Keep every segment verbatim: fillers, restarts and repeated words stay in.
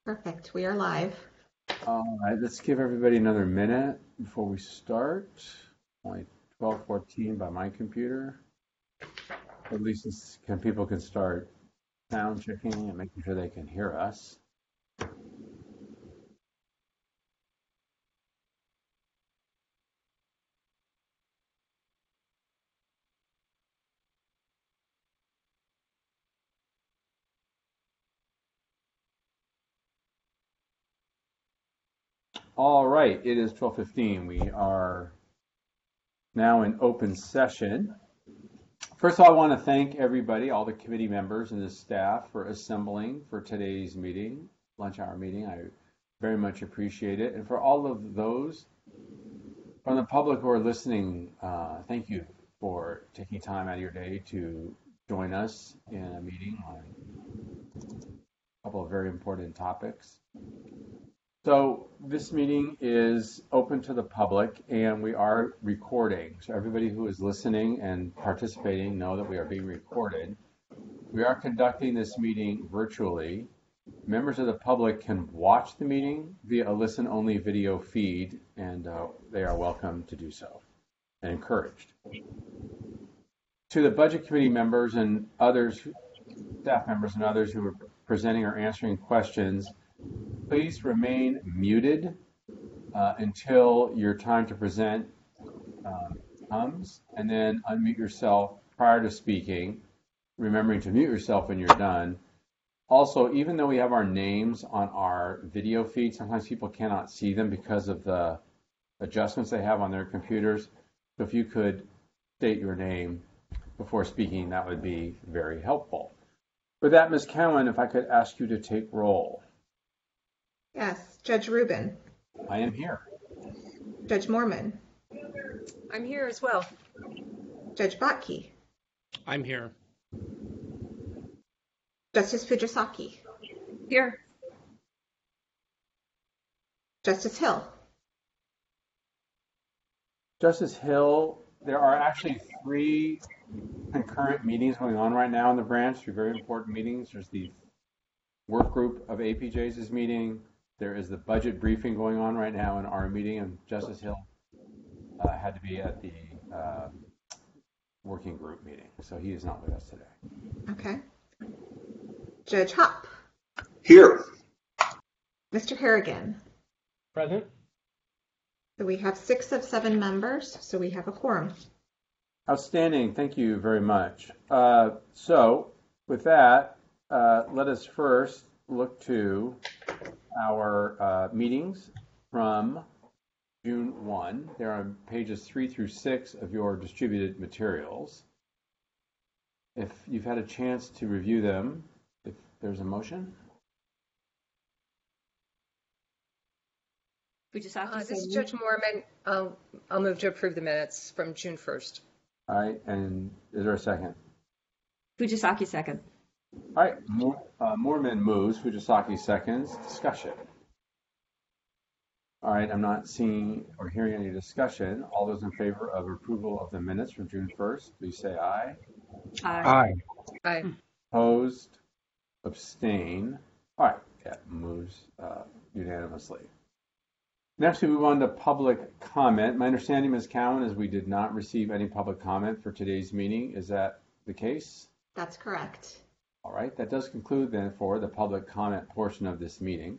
Perfect. We are live. All right, let's give everybody another minute before we start. Only twelve fourteen by my computer. At least it's, can people can start sound checking and making sure they can hear us. All right, it is twelve fifteen. We are now in open session. First of all, I want to thank everybody, all the committee members and the staff for assembling for today's meeting, lunch hour meeting. I very much appreciate it. And for all of those from the public who are listening, uh, thank you for taking time out of your day to join us in a meeting on a couple of very important topics. So this meeting is open to the public and we are recording. So everybody who is listening and participating know that we are being recorded. We are conducting this meeting virtually. Members of the public can watch the meeting via a listen-only video feed, and uh, they are welcome to do so and encouraged. To the Budget Committee members and others, staff members and others who are presenting or answering questions, please remain muted uh, until your time to present um, comes, and then unmute yourself prior to speaking, remembering to mute yourself when you're done. Also, even though we have our names on our video feed, sometimes people cannot see them because of the adjustments they have on their computers. So if you could state your name before speaking, that would be very helpful. With that, Miz Cowan, if I could ask you to take roll. Yes. Judge Rubin. I am here. Judge Mormon. I'm here as well. Judge Botke. I'm here. Justice Fujisaki. Here. Justice Hill. Justice Hill, there are actually three concurrent meetings going on right now in the branch, three very important meetings. There's the work group of A P Js is meeting. There is the budget briefing going on right now in our meeting, and Justice Hill uh, had to be at the uh, working group meeting, so he is not with us today. Okay. Judge Hopp. Here. Mister Harrigan. Present. So we have six of seven members, so we have a quorum. Outstanding. Thank you very much. Uh, so with that, uh, let us first look to our uh, meetings from June first. They're on pages three through six of your distributed materials. If you've had a chance to review them, if there's a motion. Uh, this is Judge Mormon. I'll, I'll move to approve the minutes from June first. All right, and is there a second? Fujisaki second. All right, Mo uh, Mormon moves, Fujisaki seconds. Discussion. All right, I'm not seeing or hearing any discussion. All those in favor of approval of the minutes from June first, please say aye. Aye. Aye. Opposed? Abstain? All right, that moves uh, unanimously. Next, we move on to public comment. My understanding, Miz Cowan, is we did not receive any public comment for today's meeting. Is that the case? That's correct. All right, that does conclude then for the public comment portion of this meeting.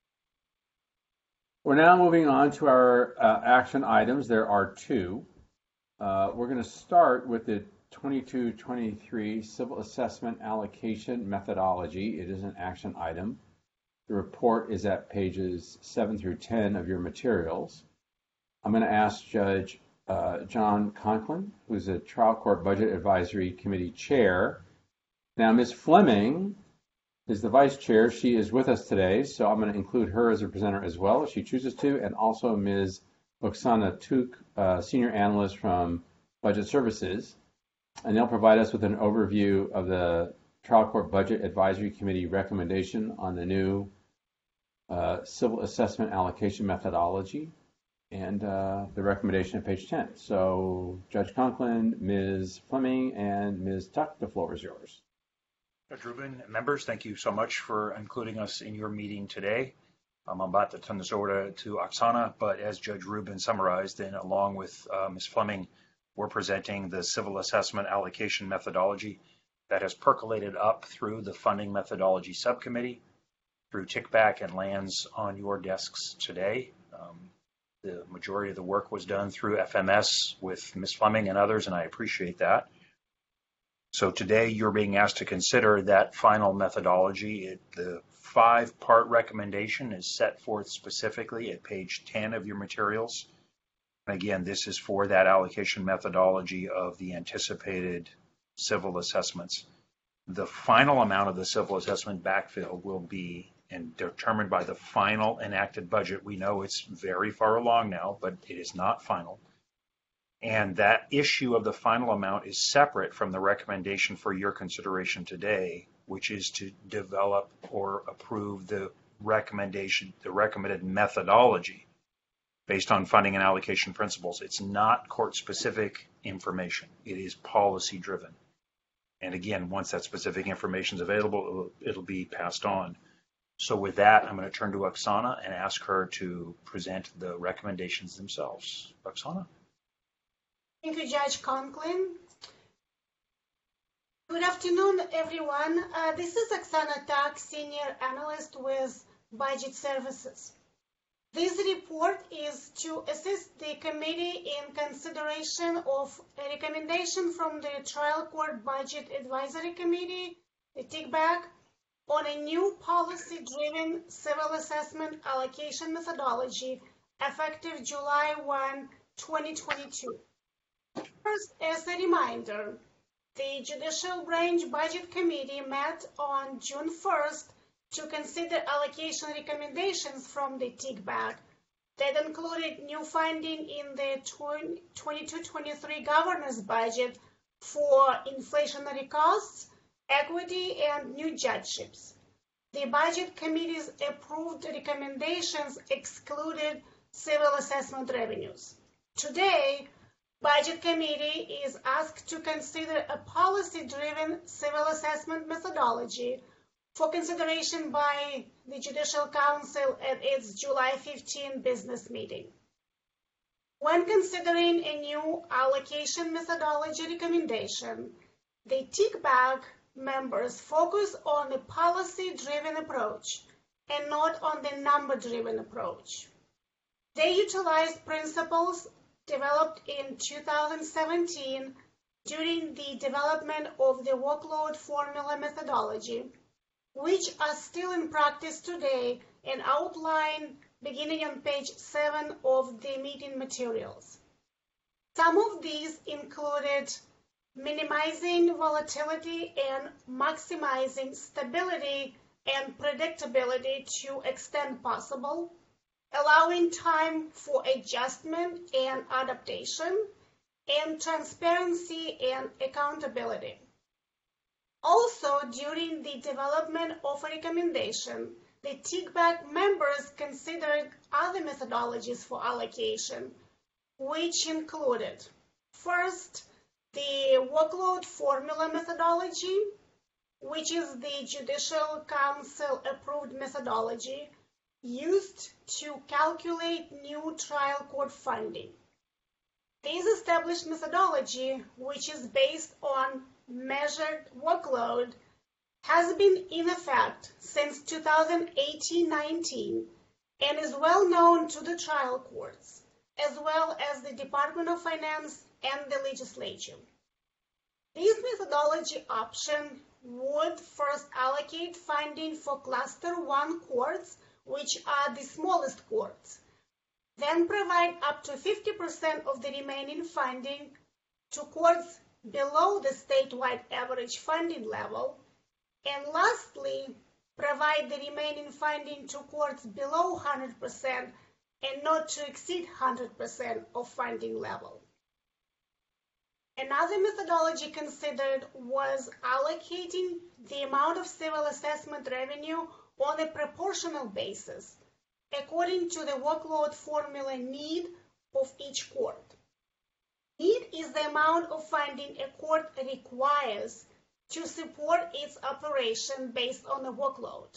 We're now moving on to our uh, action items. There are two. Uh, we're going to start with the twenty-two twenty-three Civil Assessment Allocation Methodology. It is an action item. The report is at pages seven through ten of your materials. I'm going to ask Judge uh, John Conklin, who's the Trial Court Budget Advisory Committee Chair. Now, Miz Fleming is the Vice Chair. She is with us today, so I'm going to include her as a presenter as well, if she chooses to, and also Miz Oksana Tuk, uh, Senior Analyst from Budget Services. And they'll provide us with an overview of the Trial Court Budget Advisory Committee recommendation on the new uh, Civil Assessment Allocation Methodology and uh, the recommendation at page ten. So Judge Conklin, Miz Fleming, and Miz Tuck, the floor is yours. Judge Rubin, members, thank you so much for including us in your meeting today. Um, I'm about to turn this over to, to Oksana, but as Judge Rubin summarized, and along with uh, Miz Fleming, we're presenting the civil assessment allocation methodology that has percolated up through the funding methodology subcommittee, through TICBAC, and lands on your desks today. Um, the majority of the work was done through F M S with Miz Fleming and others, and I appreciate that. So today you're being asked to consider that final methodology. It, the five-part recommendation is set forth specifically at page ten of your materials. And again, this is for that allocation methodology of the anticipated civil assessments. The final amount of the civil assessment backfill will be and determined by the final enacted budget. We know it's very far along now, but it is not final. And that issue of the final amount is separate from the recommendation for your consideration today, which is to develop or approve the recommendation, the recommended methodology based on funding and allocation principles. It's not court-specific information. It is policy-driven. And again, once that specific information is available, it'll, it'll be passed on. So with that, I'm going to turn to Oksana and ask her to present the recommendations themselves. Oksana? Thank you, Judge Conklin. Good afternoon, everyone. Uh, this is Oksana Tak, Senior Analyst with Budget Services. This report is to assist the committee in consideration of a recommendation from the Trial Court Budget Advisory Committee, the TICBAC, on a new policy-driven civil assessment allocation methodology effective July first, twenty twenty-two. First, as a reminder, the Judicial Branch Budget Committee met on June first to consider allocation recommendations from the TICBAC that included new funding in the twenty-two twenty-three governor's budget for inflationary costs, equity, and new judgeships. The Budget Committee's approved recommendations excluded civil assessment revenues. Today, Budget Committee is asked to consider a policy-driven civil assessment methodology for consideration by the Judicial Council at its July fifteenth business meeting. When considering a new allocation methodology recommendation, the TICBAC members focus on a policy-driven approach and not on the number-driven approach. They utilize principles developed in two thousand seventeen during the development of the workload formula methodology, which are still in practice today and outlined beginning on page seven of the meeting materials. Some of these included minimizing volatility and maximizing stability and predictability to extent possible, allowing time for adjustment and adaptation, and transparency and accountability. Also, during the development of a recommendation, the TICBAC members considered other methodologies for allocation, which included, first, the workload formula methodology, which is the Judicial Council approved methodology used to calculate new trial court funding. This established methodology, which is based on measured workload, has been in effect since two thousand eighteen nineteen and is well known to the trial courts, as well as the Department of Finance and the legislature. This methodology option would first allocate funding for Cluster one courts, which are the smallest courts, then provide up to fifty percent of the remaining funding to courts below the statewide average funding level, and lastly, provide the remaining funding to courts below one hundred percent and not to exceed one hundred percent of funding level. Another methodology considered was allocating the amount of civil assessment revenue on a proportional basis, according to the workload formula need of each court. Need is the amount of funding a court requires to support its operation based on the workload.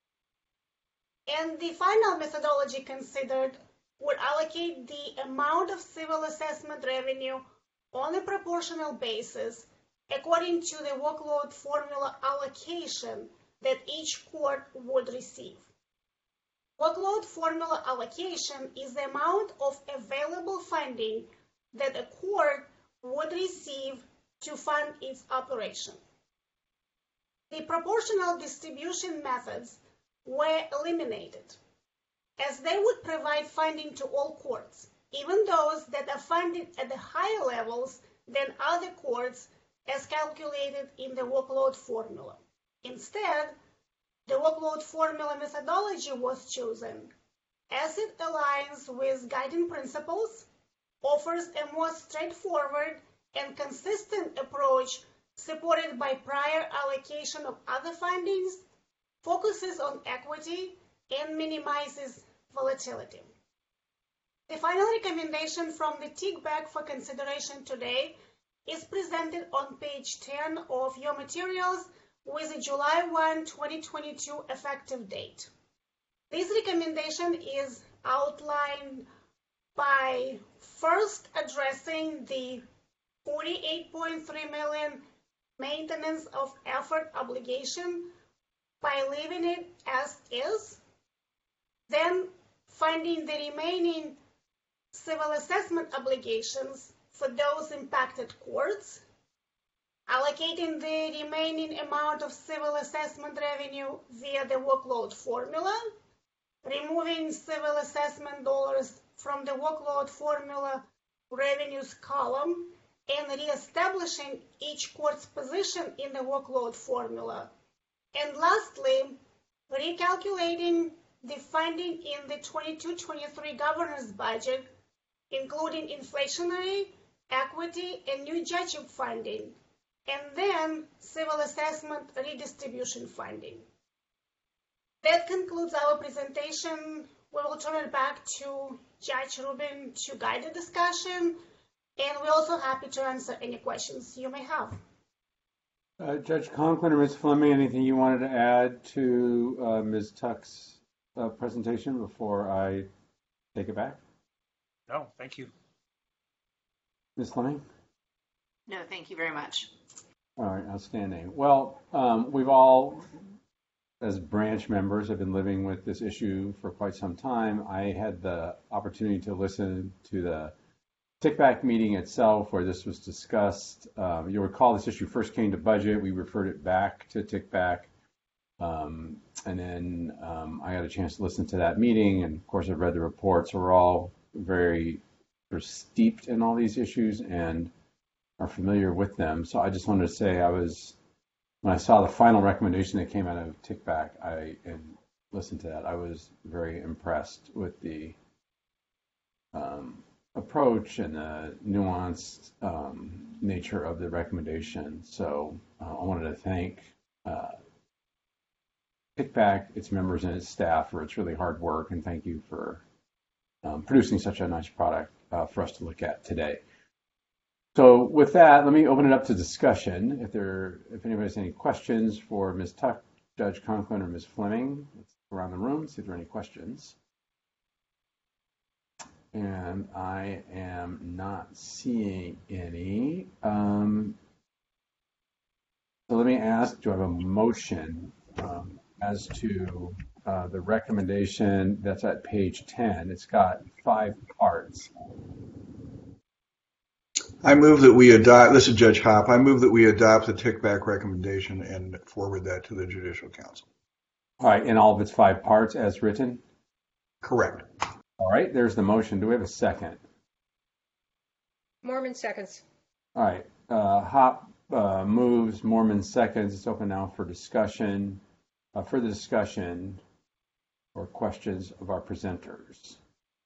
And the final methodology considered would allocate the amount of civil assessment revenue on a proportional basis according to the workload formula allocation that each court would receive. Workload formula allocation is the amount of available funding that a court would receive to fund its operation. The proportional distribution methods were eliminated, as they would provide funding to all courts, even those that are funded at the higher levels than other courts as calculated in the workload formula. Instead, the workload formula methodology was chosen as it aligns with guiding principles, offers a more straightforward and consistent approach supported by prior allocation of other fundings, focuses on equity, and minimizes volatility. The final recommendation from the T I C B A C for consideration today is presented on page ten of your materials with a July first, twenty twenty-two effective date. This recommendation is outlined by first addressing the forty-eight point three million maintenance of effort obligation by leaving it as is, then funding the remaining civil assessment obligations for those impacted courts, allocating the remaining amount of civil assessment revenue via the workload formula, removing civil assessment dollars from the workload formula revenues column, and reestablishing each court's position in the workload formula. And lastly, recalculating the funding in the twenty-two twenty-three governor's budget, including inflationary, equity, and new judgeship funding, and then civil assessment redistribution funding. That concludes our presentation. We will turn it back to Judge Rubin to guide the discussion, and we're also happy to answer any questions you may have. Uh, Judge Conklin or Miz Fleming, anything you wanted to add to uh, Miz Tuck's uh, presentation before I take it back? No, thank you. Miz Fleming? No, thank you very much. All right, outstanding. Well, um, we've all, as branch members, have been living with this issue for quite some time. I had the opportunity to listen to the T I C B A C meeting itself where this was discussed. Um, you'll recall this issue first came to budget. We referred it back to T I C B A C. Um, and then um, I got a chance to listen to that meeting. And of course, I've read the reports. So we're all very sort of steeped in all these issues and are familiar with them. So I just wanted to say I was, when I saw the final recommendation that came out of T I C B A C, I and listened to that. I was very impressed with the um, approach and the nuanced um, nature of the recommendation. So uh, I wanted to thank uh, T I C B A C, its members and its staff for its really hard work, and thank you for um, producing such a nice product uh, for us to look at today. So with that, let me open it up to discussion. If there, if anybody has any questions for Miz Tuck, Judge Conklin, or Miz Fleming, let's go around the room, see if there are any questions. And I am not seeing any. Um, so let me ask, do I have a motion um, as to uh, the recommendation that's at page ten? It's got five parts. I move that we adopt, this is Judge Hopp, I move that we adopt the T I C B A C recommendation and forward that to the Judicial Council. All right, in all of its five parts as written? Correct. All right, there's the motion. Do we have a second? Mormon seconds. All right, uh, Hopp uh, moves, Mormon seconds. It's open now for discussion, uh, further discussion or questions of our presenters.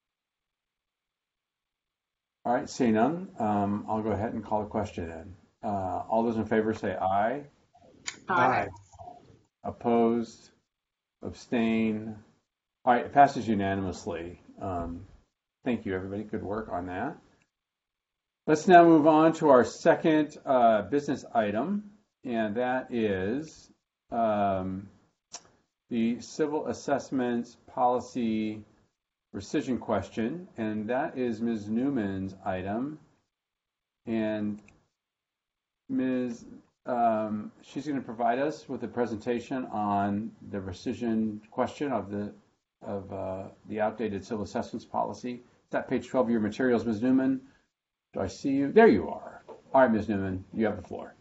All right, seeing none, um, I'll go ahead and call the question in. Uh, all those in favor say aye. Aye. Opposed? Abstain? All right, it passes unanimously. Um, thank you, everybody. Good work on that. Let's now move on to our second uh, business item. and that is um, the civil assessments policy rescission question, and that is Miz Newman's item. And Miz Um, she's going to provide us with a presentation on the rescission question of the of uh, the outdated civil assessments policy. It's at page twelve of your materials, Miz Newman. Do I see you? There you are. All right, Miz Newman, you have the floor.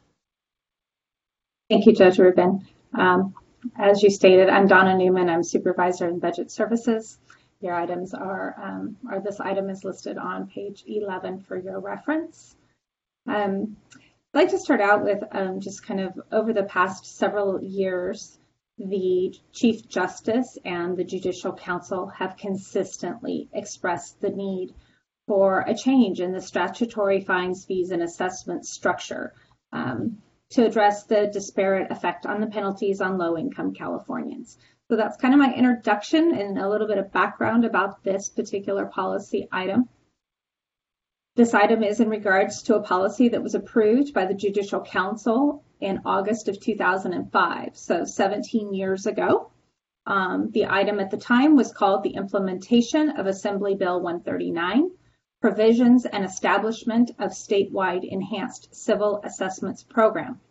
Thank you, Judge Rubin. Um, as you stated, I'm Donna Newman. I'm Supervisor in Budget Services. Your items are, um, or this item is listed on page eleven for your reference. Um, I'd like to start out with um, just kind of over the past several years, the Chief Justice and the Judicial Council have consistently expressed the need for a change in the statutory fines, fees, and assessment structure um, to address the disparate effect on the penalties on low-income Californians. So that's kind of my introduction and a little bit of background about this particular policy item. This item is in regards to a policy that was approved by the Judicial Council in August of two thousand five, so seventeen years ago. Um, the item at the time was called the Implementation of Assembly Bill one thirty-nine, Provisions and Establishment of Statewide Enhanced Civil Assessments Program.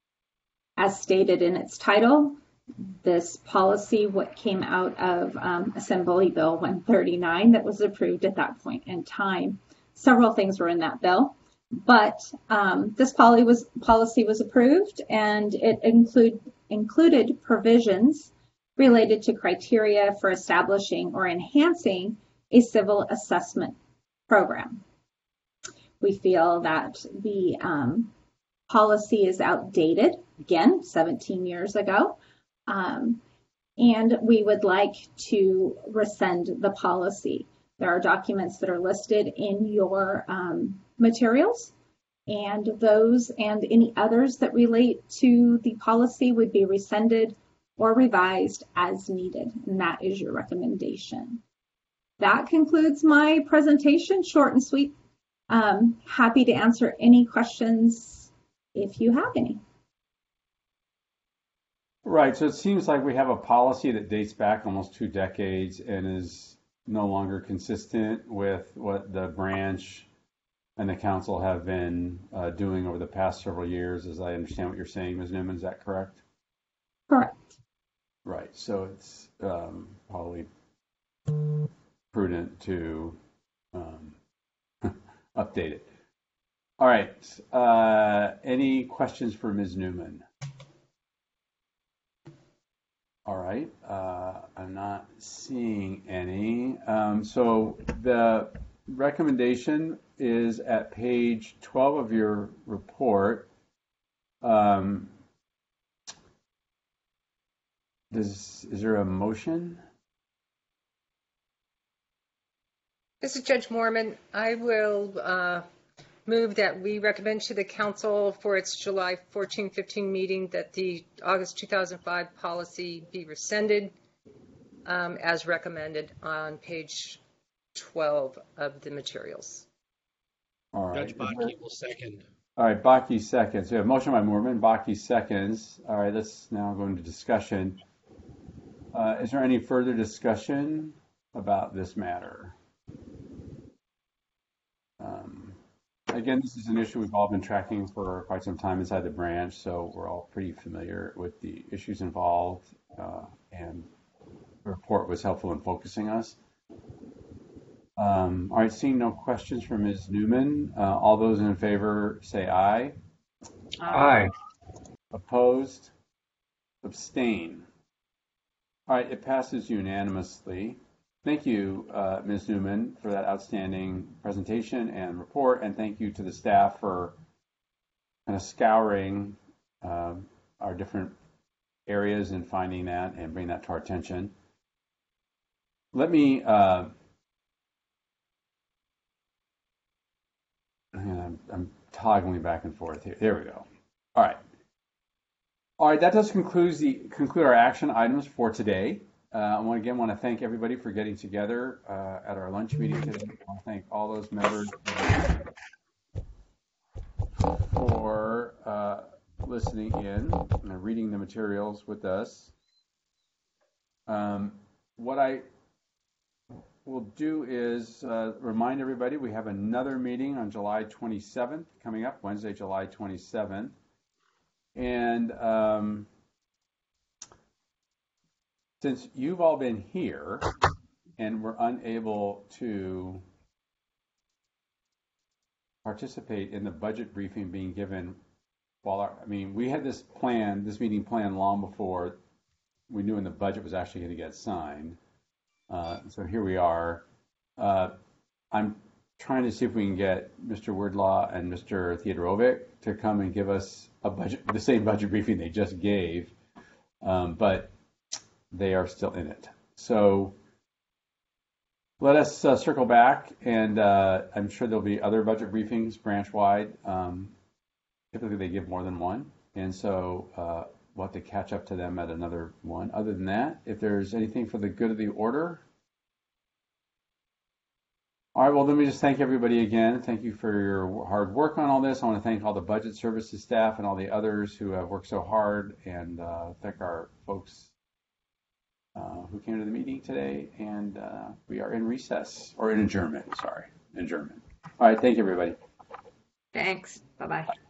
As stated in its title, this policy what came out of um, Assembly Bill one thirty-nine that was approved at that point in time. Several things were in that bill, but um, this policy was, policy was approved, and it include, included provisions related to criteria for establishing or enhancing a civil assessment program. We feel that the um, policy is outdated, again, seventeen years ago, um, and we would like to rescind the policy. There are documents that are listed in your um, materials, and those and any others that relate to the policy would be rescinded or revised as needed, and that is your recommendation. That concludes my presentation, short and sweet. Um, happy to answer any questions if you have any. Right, so it seems like we have a policy that dates back almost two decades and is no longer consistent with what the branch and the council have been uh, doing over the past several years, as I understand what you're saying, Miz Newman. Is that correct? Correct. Right. So it's um, probably prudent to um, update it. All right. Uh, any questions for Miz Newman? All right, uh, I'm not seeing any. Um, so the recommendation is at page twelve of your report. Um, does, is there a motion? This is Judge Mormon. I will uh, move that we recommend to the council for its July fourteen fifteen meeting that the August two thousand five policy be rescinded um, as recommended on page twelve of the materials. All right. Judge Baki will second. All right, Baki seconds. We have a motion by Mormon, Baki seconds. All right, let's now go into discussion. Uh, is there any further discussion about this matter? Um, Again, this is an issue we've all been tracking for quite some time inside the branch, so we're all pretty familiar with the issues involved, uh, and the report was helpful in focusing us. Um, all right, seeing no questions from Miz Newman, uh, all those in favor say aye. Aye. Opposed? Abstain? All right, it passes unanimously. Thank you, uh, Miz Newman, for that outstanding presentation and report, and thank you to the staff for kind of scouring uh, our different areas and finding that and bringing that to our attention. Let me, uh, I'm, I'm toggling back and forth here. There we go. All right. All right, that does conclude, the, conclude our action items for today. Uh, I want again want to thank everybody for getting together uh, at our lunch meeting today. I want to thank all those members for uh, listening in and reading the materials with us. Um, what I will do is uh, remind everybody we have another meeting on July twenty-seventh coming up, Wednesday, July twenty-seventh. And um, since you've all been here and were unable to participate in the budget briefing being given, while our, I mean, we had this plan, this meeting planned long before we knew when the budget was actually going to get signed. Uh, so here we are. Uh, I'm trying to see if we can get Mister Wordlaw and Mister Theodorovic to come and give us a budget, the same budget briefing they just gave, um, but they are still in it. So let us uh, circle back, and uh, I'm sure there'll be other budget briefings branch-wide. Um, typically, they give more than one, and so uh, we'll have to catch up to them at another one. Other than that, if there's anything for the good of the order. All right, well, let me just thank everybody again. Thank you for your hard work on all this. I want to thank all the budget services staff and all the others who have worked so hard, and uh, thank our folks uh, who came to the meeting today. And uh, we are in recess, or in adjournment, sorry, adjournment. All right, thank you, everybody. Thanks. Bye-bye.